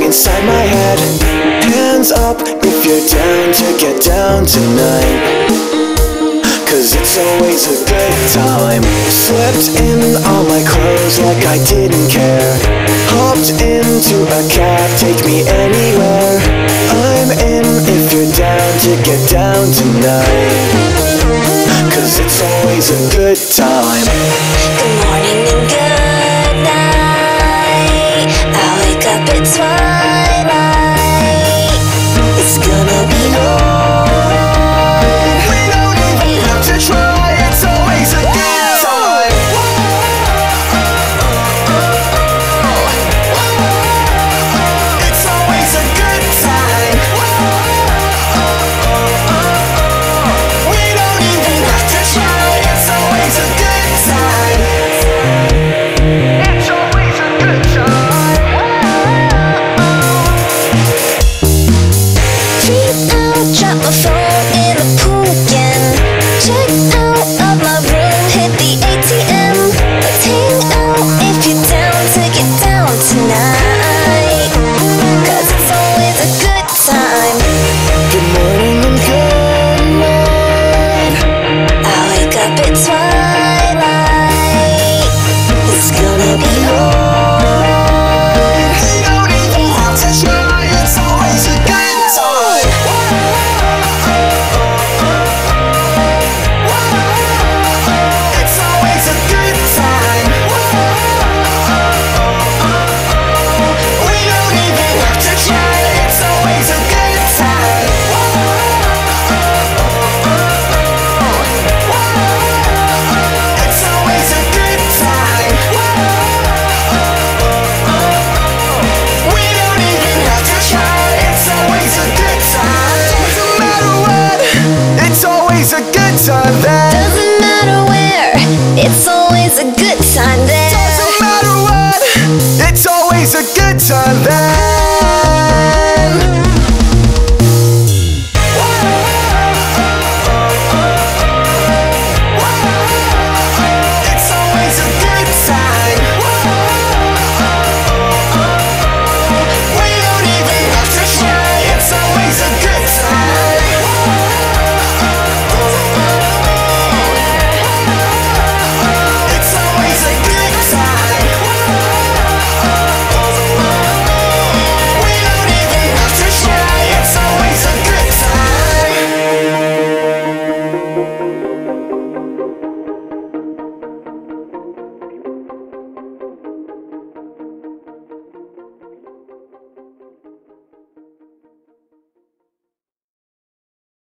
inside my head. Hands up if you're down to get down tonight, 'cause it's always a good time. Slipped in all my clothes like I didn't care. Hopped into a cab, take me anywhere. I'm in if you're down to get down tonight, 'cause it's always a good time. Good morning and good night. I wake up, it's fine.